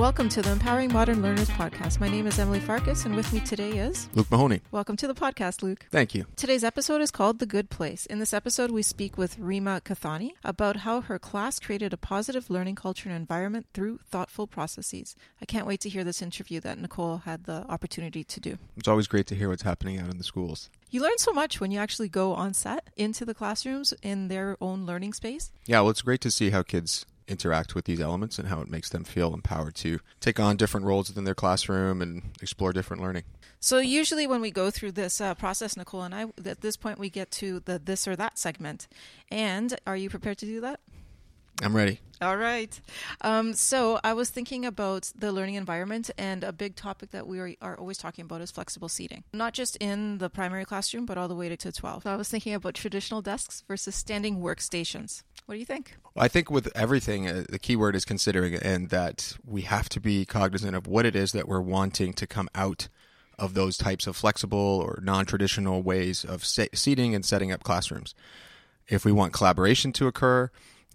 Welcome to the Empowering Modern Learners podcast. My name is Emily Farkas, and with me today is Luke Mahoney. Welcome to the podcast, Luke. Thank you. Today's episode is called The Good Place. In this episode, we speak with Rima Kathani about how her class created a positive learning culture and environment through thoughtful processes. I can't wait to hear this interview that Nicole had the opportunity to do. It's always great to hear what's happening out in the schools. You learn so much when you actually go on set into the classrooms in their own learning space. Yeah, well, it's great to see how kids interact with these elements and how it makes them feel empowered to take on different roles within their classroom and explore different learning. So usually when we go through this process, Nicole and I, at this point we get to the this or that segment. And are you prepared to do that? I'm ready. All right. So I was thinking about the learning environment, and a big topic that we are always talking about is flexible seating, not just in the primary classroom, but all the way to 12. So I was thinking about traditional desks versus standing workstations. What do you think? Well, I think with everything, the key word is considering, and that we have to be cognizant of what it is that we're wanting to come out of those types of flexible or non-traditional ways of seating and setting up classrooms. If we want collaboration to occur,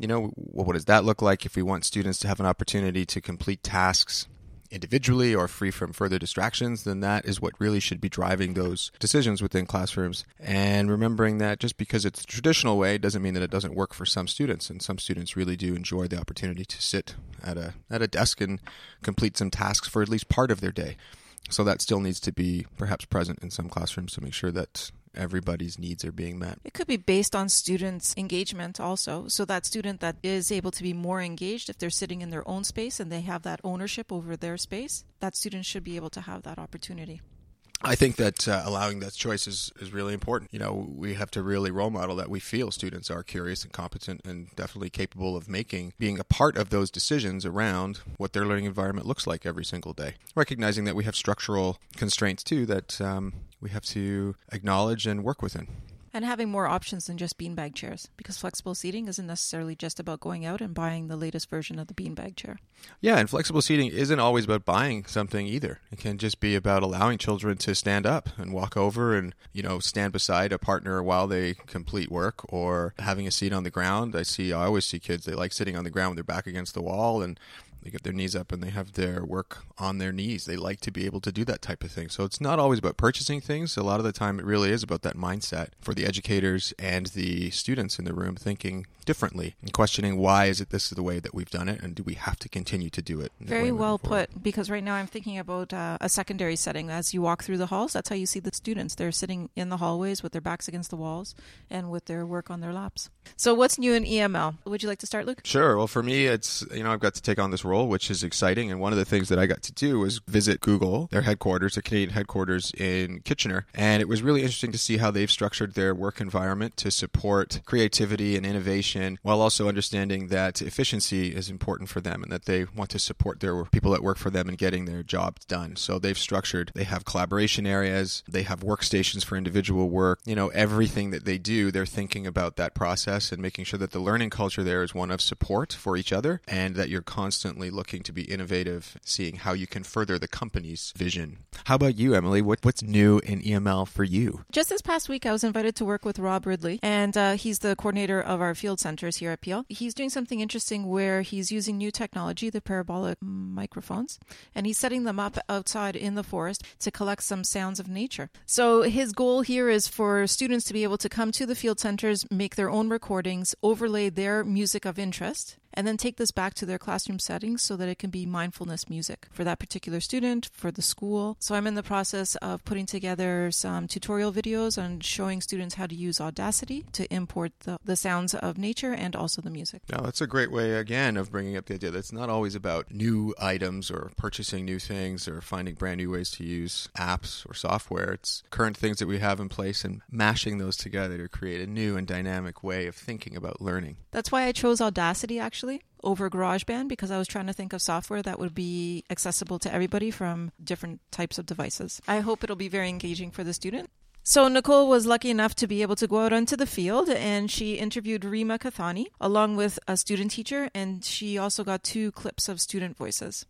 what does that look like? If we want students to have an opportunity to complete tasks individually or free from further distractions, then that is what really should be driving those decisions within classrooms. And remembering that just because it's a traditional way doesn't mean that it doesn't work for some students. And some students really do enjoy the opportunity to sit at a desk and complete some tasks for at least part of their day. So that still needs to be perhaps present in some classrooms to make sure that everybody's needs are being met. It could be based on students' engagement also. So that student that is able to be more engaged, if they're sitting in their own space and they have that ownership over their space, that student should be able to have that opportunity. I think that allowing that choice is really important. We have to really role model that we feel students are curious and competent and definitely capable of being a part of those decisions around what their learning environment looks like every single day. Recognizing that we have structural constraints too that we have to acknowledge and work within. And having more options than just beanbag chairs, because flexible seating isn't necessarily just about going out and buying the latest version of the beanbag chair. Yeah, and flexible seating isn't always about buying something either. It can just be about allowing children to stand up and walk over and, stand beside a partner while they complete work, or having a seat on the ground. I always see kids, they like sitting on the ground with their back against the wall and they get their knees up and they have their work on their knees. They like to be able to do that type of thing. So it's not always about purchasing things. A lot of the time it really is about that mindset for the educators and the students in the room thinking differently and questioning why is it this is the way that we've done it and do we have to continue to do it? Very well put, because right now I'm thinking about a secondary setting. As you walk through the halls, that's how you see the students. They're sitting in the hallways with their backs against the walls and with their work on their laps. So what's new in EML? Would you like to start, Luke? Sure. Well, for me, it's, I've got to take on this role, which is exciting. And one of the things that I got to do was visit Google, their headquarters, the Canadian headquarters in Kitchener. And it was really interesting to see how they've structured their work environment to support creativity and innovation, while also understanding that efficiency is important for them and that they want to support their people that work for them in getting their jobs done. So they have collaboration areas, they have workstations for individual work. Everything that they do, they're thinking about that process and making sure that the learning culture there is one of support for each other and that you're constantly looking to be innovative, seeing how you can further the company's vision. How about you, Emily? What's new in EML for you? Just this past week, I was invited to work with Rob Ridley, and he's the coordinator of our field centers here at Peel. He's doing something interesting where he's using new technology, the parabolic microphones, and he's setting them up outside in the forest to collect some sounds of nature. So his goal here is for students to be able to come to the field centers, make their own recordings, overlay their music of interest, and then take this back to their classroom settings so that it can be mindfulness music for that particular student, for the school. So I'm in the process of putting together some tutorial videos on showing students how to use Audacity to import the sounds of nature and also the music. Now, that's a great way, again, of bringing up the idea that it's not always about new items or purchasing new things or finding brand new ways to use apps or software. It's current things that we have in place and mashing those together to create a new and dynamic way of thinking about learning. That's why I chose Audacity, actually, over GarageBand, because I was trying to think of software that would be accessible to everybody from different types of devices. I hope it'll be very engaging for the student. So Nicole was lucky enough to be able to go out onto the field, and she interviewed Rima Kathani along with a student teacher, and she also got 2 clips of student voices.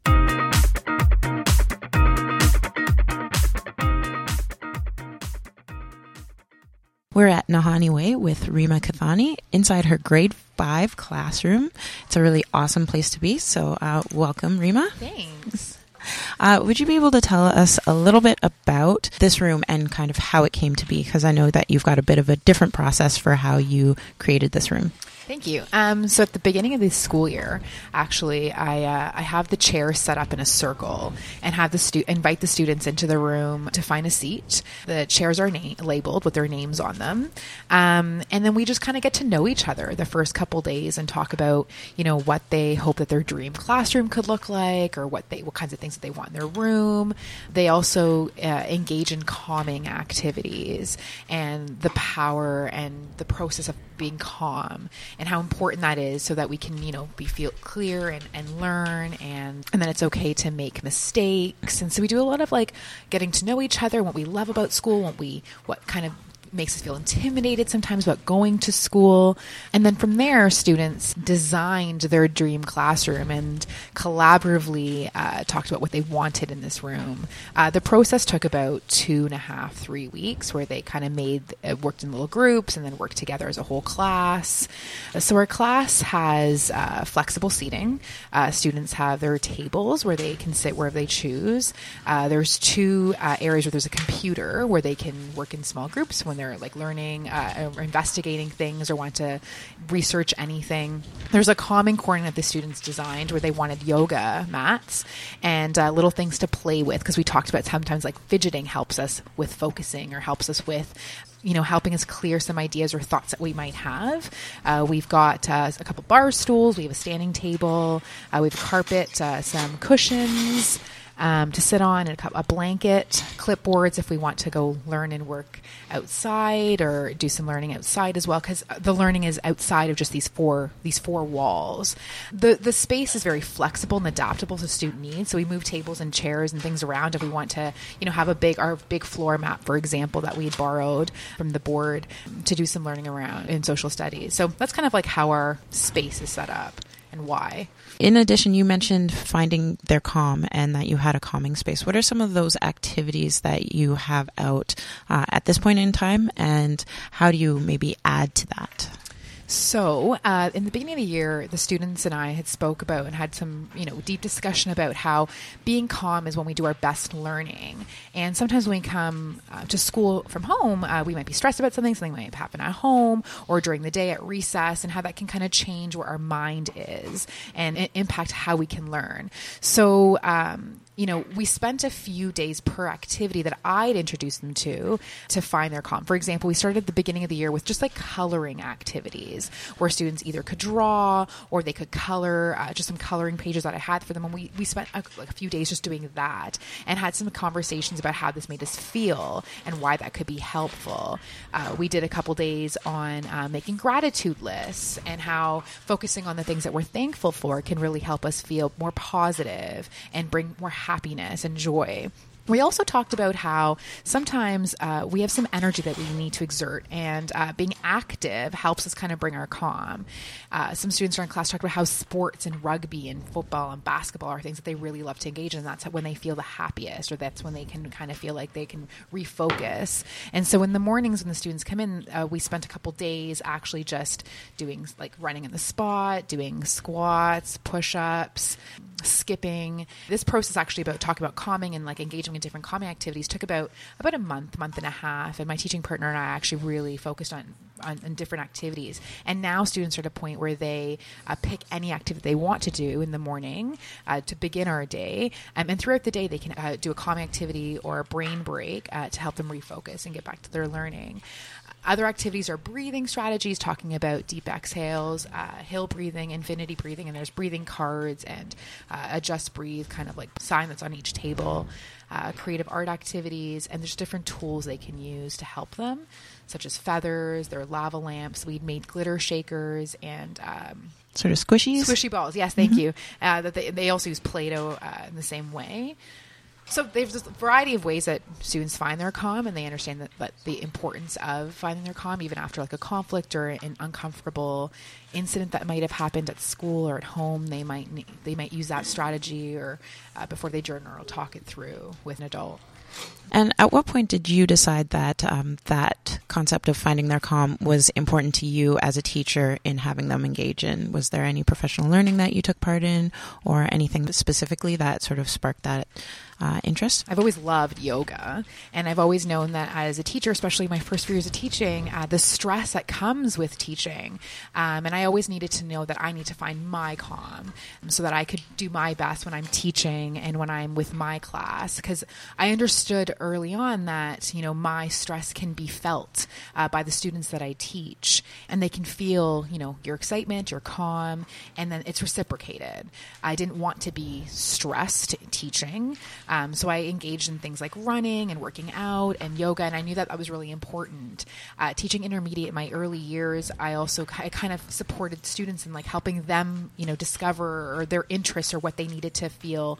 We're at Nahanni Way with Rima Kathani inside her grade 5 classroom. It's a really awesome place to be. So welcome, Rima. Thanks. Would you be able to tell us a little bit about this room and kind of how it came to be? Because I know that you've got a bit of a different process for how you created this room. Thank you. So at the beginning of the school year, actually, I have the chairs set up in a circle and have invite the students into the room to find a seat. The chairs are labeled with their names on them. And then we just kind of get to know each other the first couple days and talk about, what they hope that their dream classroom could look like, or what kinds of things that they want in their room. They also engage in calming activities and the power and the process of being calm and how important that is so that we can, feel clear and learn and then it's okay to make mistakes. And so we do a lot of getting to know each other, what we love about school, what kind of makes us feel intimidated sometimes about going to school. And then from there, students designed their dream classroom and collaboratively talked about what they wanted in this room. The process took about 2.5, 3 weeks where they kind of worked in little groups and then worked together as a whole class. So our class has flexible seating. Students have their tables where they can sit wherever they choose. There's 2 areas where there's a computer where they can work in small groups when they're learning or investigating things or want to research anything. There's a calming corner that the students designed where they wanted yoga mats and little things to play with, because we talked about sometimes fidgeting helps us with focusing or helps us with helping us clear some ideas or thoughts that we might have. We've got a couple bar stools. We have a standing table. We have a carpet, some cushions to sit on, and a blanket, clipboards if we want to go learn and work outside or do some learning outside as well, because the learning is outside of just these four walls. The space is very flexible and adaptable to student needs, so we move tables and chairs and things around if we want to have our big floor mat, for example, that we borrowed from the board to do some learning around in social studies. So that's kind of how our space is set up and why. In addition, you mentioned finding their calm and that you had a calming space. What are some of those activities that you have out at this point in time, and how do you maybe add to that? So in the beginning of the year, the students and I had spoke about and had some, deep discussion about how being calm is when we do our best learning. And sometimes when we come to school from home, we might be stressed about something might happen at home or during the day at recess, and how that can kind of change where our mind is and impact how we can learn. So, we spent a few days per activity that I'd introduce them to find their calm. For example, we started at the beginning of the year with just coloring activities where students either could draw or they could color, just some coloring pages that I had for them. And we spent a few days just doing that and had some conversations about how this made us feel and why that could be helpful. We did a couple days on making gratitude lists and how focusing on the things that we're thankful for can really help us feel more positive and bring more happiness and joy. We also talked about how sometimes we have some energy that we need to exert, and being active helps us kind of bring our calm. Some students in our class talked about how sports and rugby and football and basketball are things that they really love to engage in. That's when they feel the happiest, or that's when they can kind of feel like they can refocus. And so in the mornings when the students come in, we spent a couple days actually just doing running in the spot, doing squats, push-ups, skipping. This process actually about talking about calming and engaging in different calming activities took about a month and a half, and my teaching partner and I actually really focused on different activities. And now students are at a point where they pick any activity they want to do in the morning to begin our day, and throughout the day they can do a calming activity or a brain break to help them refocus and get back to their learning. Other activities are breathing strategies, talking about deep exhales, hill breathing, infinity breathing, and there's breathing cards and adjust breathe, kind of sign that's on each table. Creative art activities, and there's different tools they can use to help them, such as feathers, their lava lamps. We'd made glitter shakers and sort of squishy balls. Yes, thank you. That they also use Play-Doh in the same way. So there's a variety of ways that students find their calm, and they understand that the importance of finding their calm, even after a conflict or an uncomfortable incident that might have happened at school or at home. They might use that strategy or before they journal or talk it through with an adult. And at what point did you decide that that concept of finding their calm was important to you as a teacher in having them engage in? Was there any professional learning that you took part in, or anything specifically that sort of sparked that interest? I've always loved yoga, and I've always known that as a teacher, especially my first few years of teaching, the stress that comes with teaching. And I always needed to know that I need to find my calm so that I could do my best when I'm teaching and when I'm with my class, because I understood early on that, you know, my stress can be felt by the students that I teach, and they can feel, you know, your excitement, your calm, and then it's reciprocated. I didn't want to be stressed teaching. So I engaged in things like running and working out and yoga, and I knew that that was really important. Teaching intermediate in my early years, I kind of supported students in like helping them, you know, discover or their interests or what they needed to feel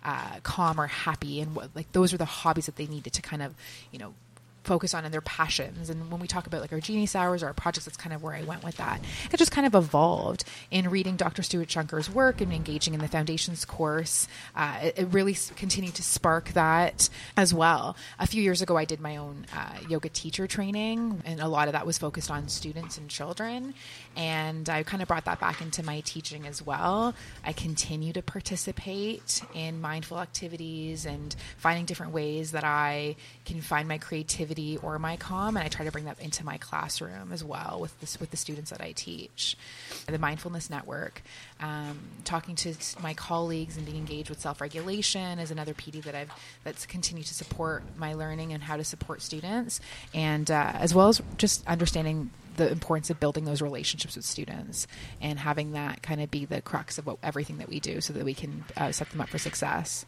calm or happy, and what, like, those are the hobbies that they needed to kind of, you know, focus on and their passions. And when we talk about like our Genius Hours or our projects, that's kind of where I went with that. It just kind of evolved in reading Dr. Stuart Shunker's work and engaging in the Foundations course. It really continued to spark that as well. A few years ago, I did my own yoga teacher training, and a lot of that was focused on students and children. And I kind of brought that back into my teaching as well. I continue to participate in mindful activities and finding different ways that I can find my creativity or my calm, and I try to bring that into my classroom as well with the students that I teach. The Mindfulness Network, talking to my colleagues and being engaged with self-regulation is another PD that's continued to support my learning and how to support students, and as well as just understanding the importance of building those relationships with students and having that kind of be the crux of everything that we do so that we can set them up for success.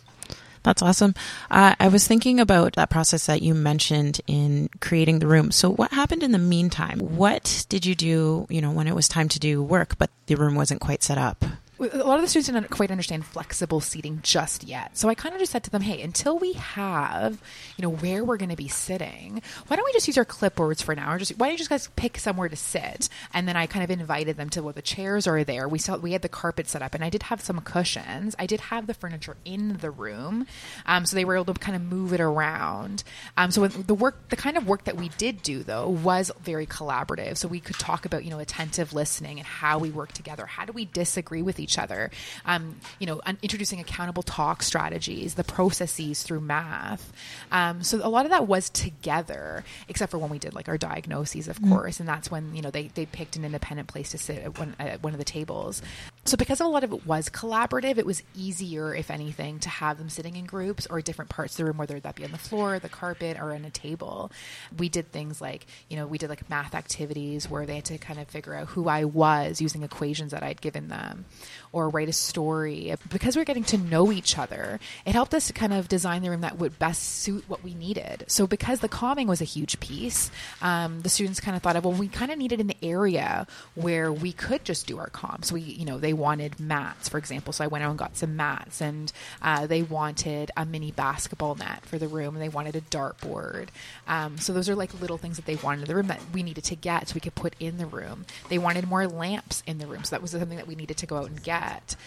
That's awesome. I was thinking about that process that you mentioned in creating the room. So what happened in the meantime? What did you do, you know, when it was time to do work, but the room wasn't quite set up? A lot of the students didn't quite understand flexible seating just yet. So I kind of just said to them, hey, until we have, you know, where we're going to be sitting, why don't we just use our clipboards for now? Or why don't you just guys pick somewhere to sit? And then I kind of invited them to, well, the chairs are there. We had the carpet set up, and I did have some cushions. I did have the furniture in the room. So they were able to kind of move it around. So the kind of work that we did do, though, was very collaborative. So we could talk about, you know, attentive listening and how we work together. How do we disagree with each other? You know, introducing accountable talk strategies, the processes through math. So a lot of that was together, except for when we did like our diagnoses, of course. And that's when, you know, they picked an independent place to sit at one of the tables. So because a lot of it was collaborative, it was easier, if anything, to have them sitting in groups or different parts of the room, whether that be on the floor, the carpet, or on a table. We did things like, you know, we did like math activities where they had to kind of figure out who I was using equations that I'd given them, or write a story. Because we're getting to know each other, it helped us to kind of design the room that would best suit what we needed. So because the calming was a huge piece, the students kind of thought of, well, we kind of needed an area where we could just do our calm. So we, you know, they wanted mats, for example. So I went out and got some mats, and they wanted a mini basketball net for the room, and they wanted a dartboard. So those are like little things that they wanted in the room that we needed to get so we could put in the room. They wanted more lamps in the room. So that was something that we needed to go out and get.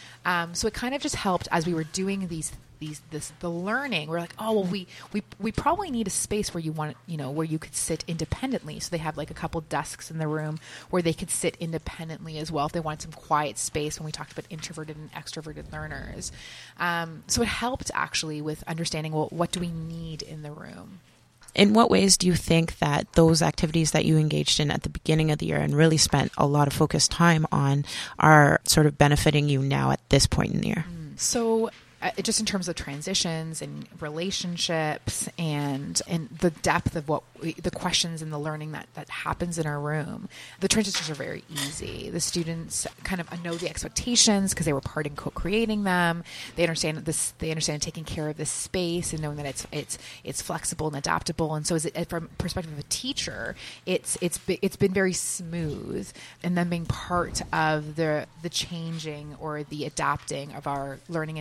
So it kind of just helped as we were doing the learning. We're like, oh, well, we probably need a space where where you could sit independently. So they have like a couple desks in the room where they could sit independently as well if they wanted some quiet space when we talked about introverted and extroverted learners. So it helped actually with understanding, well, what do we need in the room? In what ways do you think that those activities that you engaged in at the beginning of the year and really spent a lot of focused time on are sort of benefiting you now at this point in the year? So just in terms of transitions and relationships and the depth of what the questions and the learning that happens in our room, the transitions are very easy. The students kind of know the expectations because they were part in co-creating them. They understand this. They understand taking care of this space and knowing that it's flexible and adaptable. And so, from perspective of a teacher, it's been very smooth. And then being part of the changing or the adapting of our learning environment.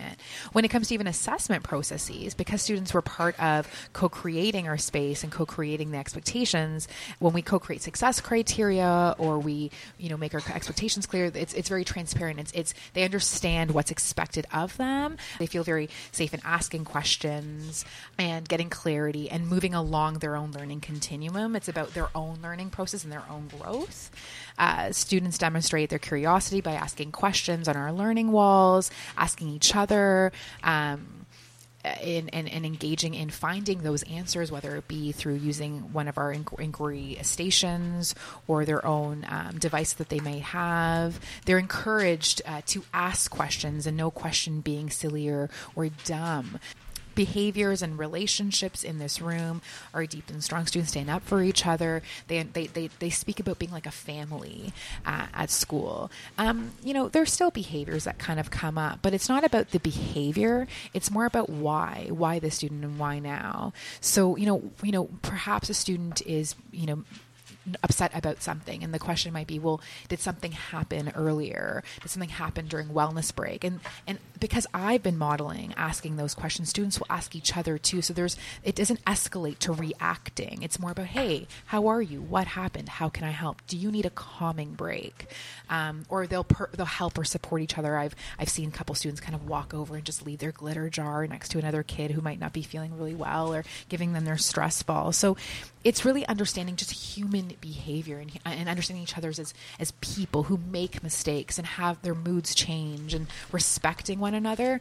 environment. When it comes to even assessment processes, because students were part of co-creating our space and co-creating the expectations, when we co-create success criteria or we, make our expectations clear, it's very transparent. They understand what's expected of them. They feel very safe in asking questions and getting clarity and moving along their own learning continuum. It's about their own learning process and their own growth. Students demonstrate their curiosity by asking questions on our learning walls, asking each other, and engaging in finding those answers, whether it be through using one of our inquiry stations or their own device that they may have. They're encouraged to ask questions, and no question being silly or dumb. Behaviors and relationships in this room are deep and strong. Students stand up for each other. They speak about being like a family at school. There's still behaviors that kind of come up, but it's not about the behavior. It's more about why the student and why now. So, perhaps a student is, upset about something, and the question might be, well, did something happen earlier? Did something happen during wellness break? And because I've been modeling asking those questions, students will ask each other too. So it doesn't escalate to reacting. It's more about, hey, how are you? What happened? How can I help? Do you need a calming break? Or they'll help or support each other. I've seen a couple students kind of walk over and just leave their glitter jar next to another kid who might not be feeling really well, or giving them their stress ball. So it's really understanding just human behavior and understanding each other as people who make mistakes and have their moods change, and respecting one another.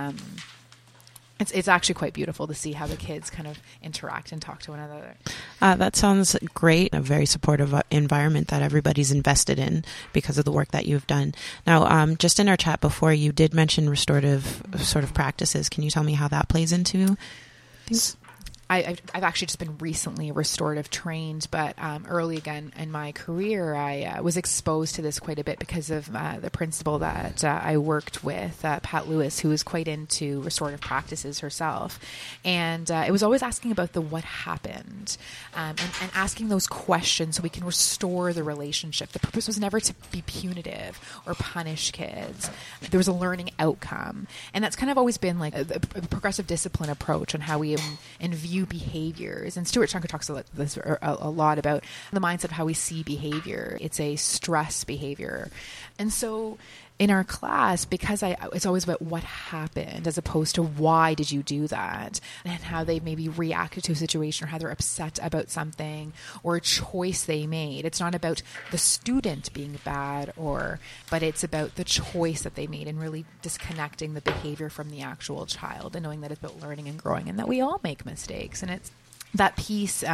It's actually quite beautiful to see how the kids kind of interact and talk to one another. That sounds great. A very supportive environment that everybody's invested in because of the work that you've done. Now, just in our chat before, you did mention restorative sort of practices. Can you tell me how that plays into things? I've actually just been recently restorative trained, but early again in my career, I was exposed to this quite a bit because of the principal that I worked with, Pat Lewis, who was quite into restorative practices herself. And it was always asking about the what happened, and asking those questions so we can restore the relationship. The purpose was never to be punitive or punish kids. There was a learning outcome. And that's kind of always been like a progressive discipline approach on how we view behaviors. And Stuart Shanker talks a lot about the mindset of how we see behavior. It's a stress behavior. And so in our class, because it's always about what happened as opposed to why did you do that, and how they maybe reacted to a situation, or how they're upset about something or a choice they made. It's not about the student being bad, but it's about the choice that they made, and really disconnecting the behavior from the actual child, and knowing that it's about learning and growing, and that we all make mistakes. And it's that piece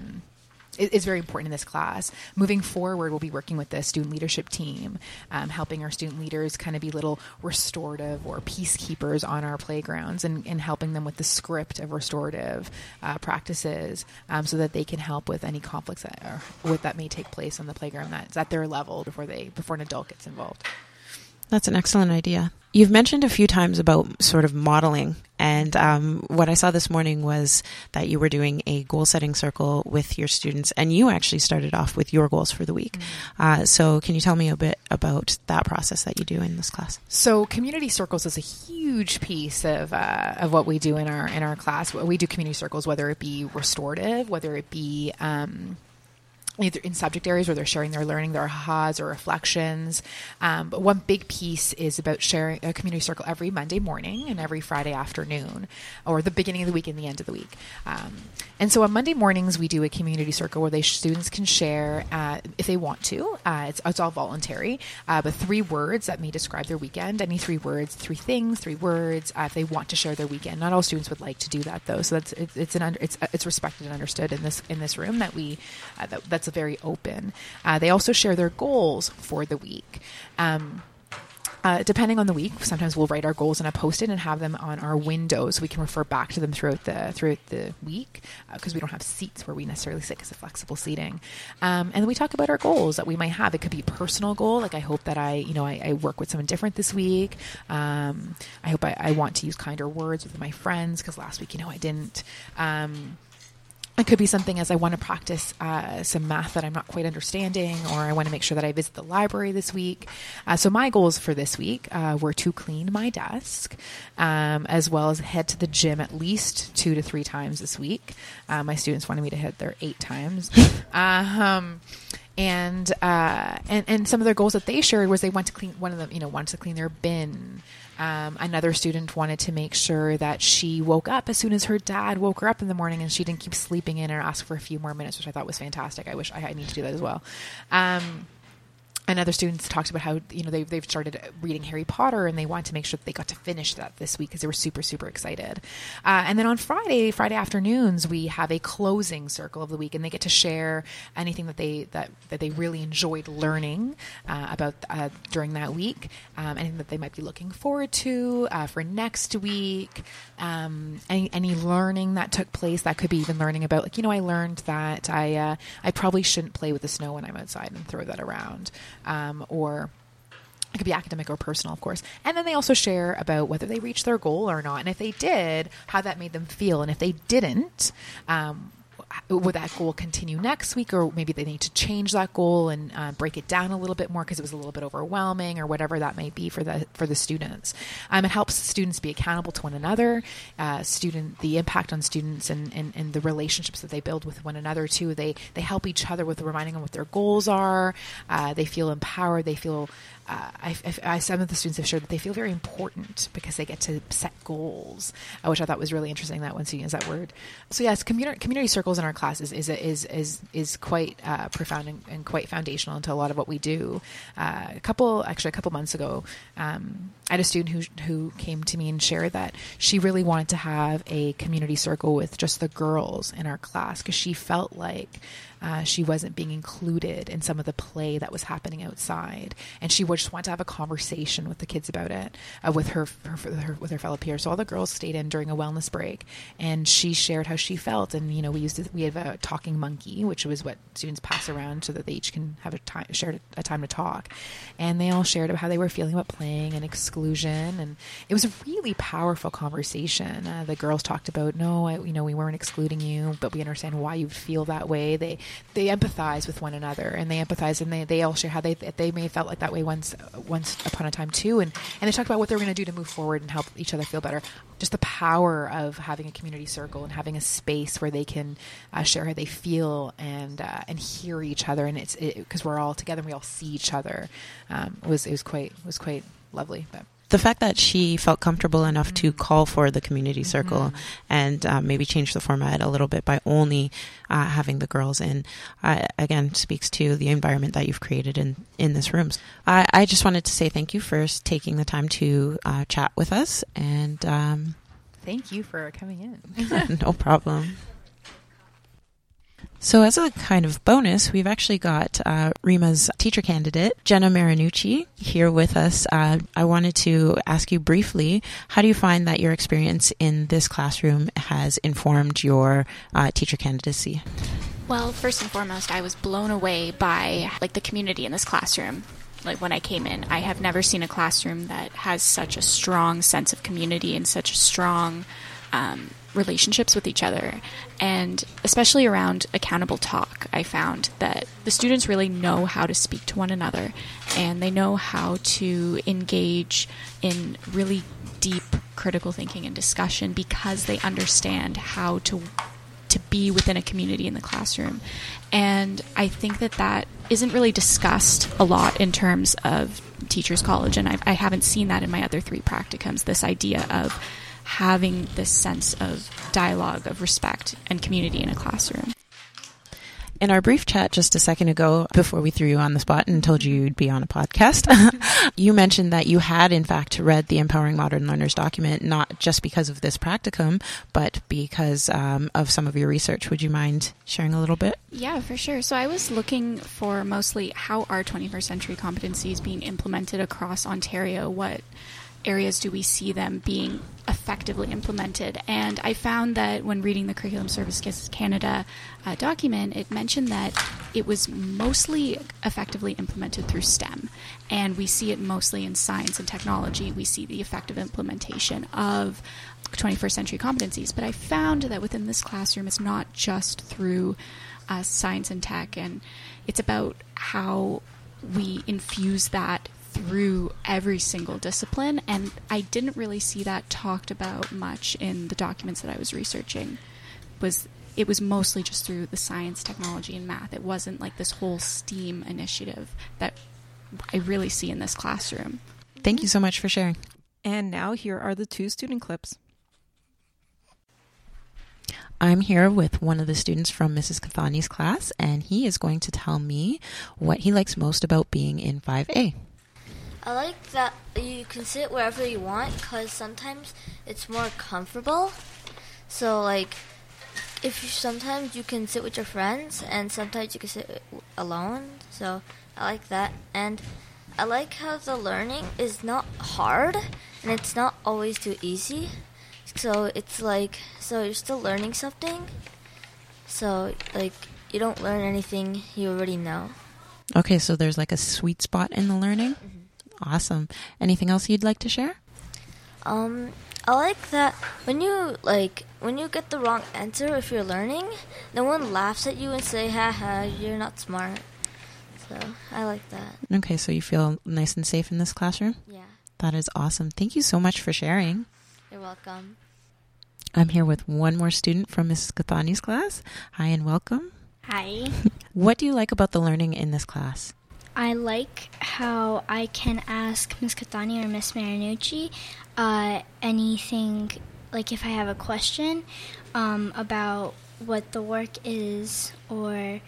is very important in this class. Moving forward, we'll be working with the student leadership team, helping our student leaders kind of be little restorative or peacekeepers on our playgrounds, and helping them with the script of restorative practices, so that they can help with any conflicts that may take place on the playground that's at their level before an adult gets involved. That's an excellent idea. You've mentioned a few times about sort of modeling, and what I saw this morning was that you were doing a goal-setting circle with your students, and you actually started off with your goals for the week. Mm-hmm. So can you tell me a bit about that process that you do in this class? So community circles is a huge piece of what we do in our class. We do community circles, whether it be restorative, whether it be either in subject areas where they're sharing their learning, their ahas or reflections. But one big piece is about sharing a community circle every Monday morning and every Friday afternoon, or the beginning of the week and the end of the week. And so on Monday mornings, we do a community circle where students can share, if they want to. It's all voluntary, but 3 words that may describe their weekend. Any 3 words, 3 things, 3 words, if they want to share their weekend. Not all students would like to do that, though. So it's respected and understood in this room that that's very open. They also share their goals for the week. Depending on the week, sometimes we'll write our goals in a Post-it and have them on our windows so we can refer back to them throughout the week, because we don't have seats where we necessarily sit because of flexible seating. And then we talk about our goals that we might have. It could be a personal goal, like I hope that I work with someone different this week. I hope I want to use kinder words with my friends because last week, I didn't. It could be something as I want to practice some math that I'm not quite understanding, or I want to make sure that I visit the library this week. So my goals for this week were to clean my desk, as well as head to the gym at least 2 to 3 times this week. My students wanted me to head there 8 times. And some of their goals that they shared was they want to clean, one of them, wanted to clean their bin. Another student wanted to make sure that she woke up as soon as her dad woke her up in the morning and she didn't keep sleeping in and ask for a few more minutes, which I thought was fantastic. I wish I need to do that as well. And other students talked about how, they've started reading Harry Potter and they want to make sure that they got to finish that this week because they were super, super excited. And then on Friday afternoons, we have a closing circle of the week, and they get to share anything that they really enjoyed learning about during that week, anything that they might be looking forward to for next week, any learning that took place. That could be even learning about, I learned that I probably shouldn't play with the snow when I'm outside and throw that around. Or it could be academic or personal, of course. And then they also share about whether they reached their goal or not. And if they did, how that made them feel. And if they didn't, would that goal continue next week, or maybe they need to change that goal and break it down a little bit more because it was a little bit overwhelming, or whatever that might be for the students. It helps students be accountable to one another, the impact on students and the relationships that they build with one another too. They help each other with reminding them what their goals are. They feel empowered. They feel some of the students have shared that they feel very important because they get to set goals, which I thought was really interesting. That one, so use that word. So yes, community circles in our classes is quite profound and quite foundational into a lot of what we do. A couple months ago, I had a student who came to me and shared that she really wanted to have a community circle with just the girls in our class because she felt like she wasn't being included in some of the play that was happening outside, and she would just want to have a conversation with the kids about it, with her fellow peers. So all the girls stayed in during a wellness break, and she shared how she felt. And we have a talking monkey, which was what students pass around so that they each can have share a time to talk. And they all shared about how they were feeling about playing and exclusion, and it was a really powerful conversation. The girls talked about, we weren't excluding you, but we understand why you feel that way. They empathize with one another, and they empathize, and they all share how they may have felt like that way once upon a time too, and they talk about what they're going to do to move forward and help each other feel better. Just the power of having a community circle and having a space where they can share how they feel and hear each other, and it's because we're all together and we all see each other. It was quite lovely. But the fact that she felt comfortable enough to call for the community circle and maybe change the format a little bit by only having the girls in, again, speaks to the environment that you've created in this room. I just wanted to say thank you for taking the time to chat with us. And thank you for coming in. No problem. So as a kind of bonus, we've actually got RIMA's teacher candidate, Jenna Marinucci, here with us. I wanted to ask you briefly, how do you find that your experience in this classroom has informed your teacher candidacy? Well, first and foremost, I was blown away by the community in this classroom. When I came in, I have never seen a classroom that has such a strong sense of community and such strong relationships with each other, and especially around accountable talk. I found that the students really know how to speak to one another, and they know how to engage in really deep critical thinking and discussion because they understand how to be within a community in the classroom. And I think that isn't really discussed a lot in terms of Teachers College, and I haven't seen that in my other 3 practicums, this idea of having this sense of dialogue, of respect and community in a classroom. In our brief chat just a second ago, before we threw you on the spot and told you you'd be on a podcast, you mentioned that you had, in fact, read the Empowering Modern Learners document, not just because of this practicum, but because of some of your research. Would you mind sharing a little bit? Yeah, for sure. So I was looking for mostly how are 21st century competencies being implemented across Ontario, what areas do we see them being effectively implemented? And I found that when reading the Curriculum Services Canada document, it mentioned that it was mostly effectively implemented through STEM. And we see it mostly in science and technology. We see the effective implementation of 21st century competencies. But I found that within this classroom, it's not just through science and tech, and it's about how we infuse that through every single discipline, and I didn't really see that talked about much in the documents that I was researching. It was mostly just through the science, technology, and math. It wasn't like this whole STEAM initiative that I really see in this classroom. Thank you so much for sharing. And now here are the 2 student clips. I'm here with one of the students from Mrs. Cathani's class, and he is going to tell me what he likes most about being in 5A. I like that you can sit wherever you want because sometimes it's more comfortable. So, like, sometimes you can sit with your friends and sometimes you can sit alone. So, I like that. And I like how the learning is not hard and it's not always too easy. So, it's like, so you're still learning something. So, like, you don't learn anything you already know. Okay, so there's like a sweet spot in the learning? Mm-hmm. Awesome. Anything else you'd like to share? I like that when you get the wrong answer if you're learning, no one laughs at you and say, haha, you're not smart. So I like that. Okay, so you feel nice and safe in this classroom? Yeah. That is awesome. Thank you so much for sharing. You're welcome. I'm here with one more student from Mrs. Cathani's class. Hi and welcome. Hi. What do you like about the learning in this class? I like how I can ask Ms. Cathani or Ms. Marinucci anything, like if I have a question about what the work is or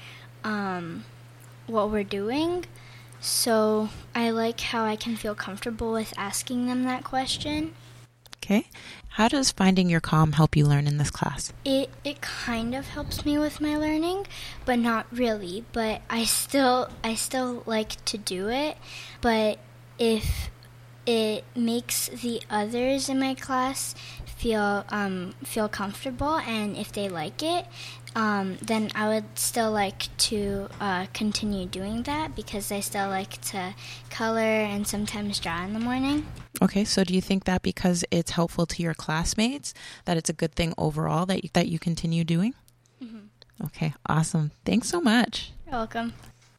what we're doing. So I like how I can feel comfortable with asking them that question. Okay. How does finding your calm help you learn in this class? It kind of helps me with my learning, but not really. But I still like to do it. But if it makes the others in my class feel comfortable, and if they like it, then I would still like to continue doing that because I still like to color and sometimes draw in the morning. Okay, so do you think that because it's helpful to your classmates, that it's a good thing overall that you continue doing? Mm-hmm. Okay, awesome. Thanks so much. You're welcome.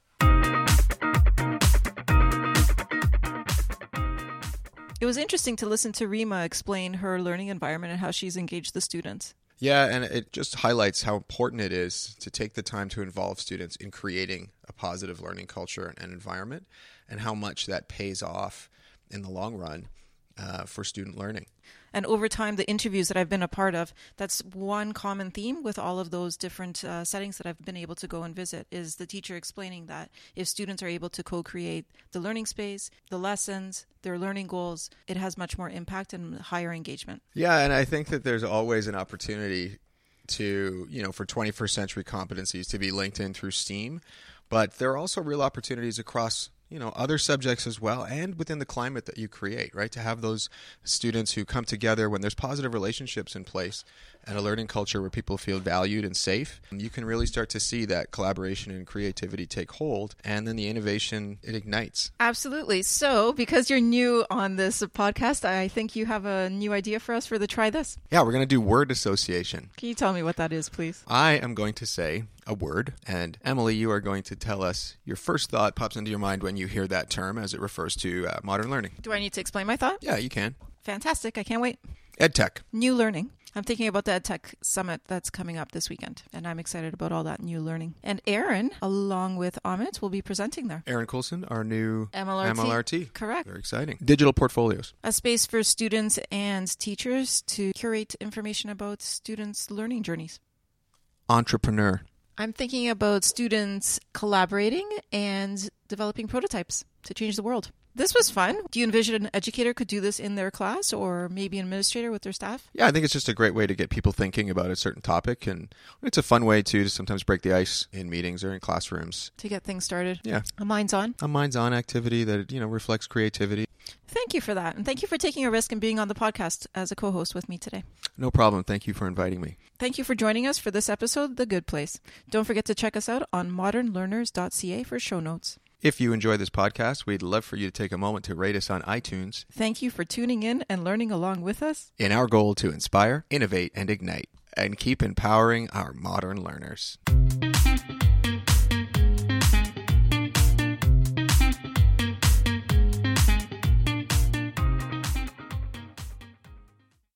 It was interesting to listen to Rima explain her learning environment and how she's engaged the students. Yeah, and it just highlights how important it is to take the time to involve students in creating a positive learning culture and environment, and how much that pays off in the long run for student learning. And over time, the interviews that I've been a part of, that's one common theme with all of those different settings that I've been able to go and visit, is the teacher explaining that if students are able to co-create the learning space, the lessons, their learning goals, it has much more impact and higher engagement. Yeah, and I think that there's always an opportunity to, for 21st century competencies to be linked in through STEAM, but there are also real opportunities across other subjects as well, and within the climate that you create, right? To have those students who come together when there's positive relationships in place and a learning culture where people feel valued and safe, you can really start to see that collaboration and creativity take hold, and then the innovation, it ignites. Absolutely. So, because you're new on this podcast, I think you have a new idea for us for the Try This. Yeah, we're going to do word association. Can you tell me what that is, please? I am going to say a word, and Emily, you are going to tell us your first thought pops into your mind when you hear that term as it refers to modern learning. Do I need to explain my thought? Yeah, you can. Fantastic. I can't wait. EdTech. New learning. I'm thinking about the EdTech Summit that's coming up this weekend, and I'm excited about all that new learning. And Aaron, along with Amit, will be presenting there. Aaron Coulson, our new MLRT. Correct. Very exciting. Digital portfolios. A space for students and teachers to curate information about students' learning journeys. Entrepreneur. I'm thinking about students collaborating and developing prototypes to change the world. This was fun. Do you envision an educator could do this in their class, or maybe an administrator with their staff? Yeah, I think it's just a great way to get people thinking about a certain topic, and it's a fun way too to sometimes break the ice in meetings or in classrooms. To get things started. Yeah. A Minds On. A minds-on activity that, reflects creativity. Thank you for that. And thank you for taking a risk and being on the podcast as a co-host with me today. No problem. Thank you for inviting me. Thank you for joining us for this episode, The Good Place. Don't forget to check us out on modernlearners.ca for show notes. If you enjoy this podcast, we'd love for you to take a moment to rate us on iTunes. Thank you for tuning in and learning along with us In our goal to inspire, innovate, and ignite, and keep empowering our modern learners.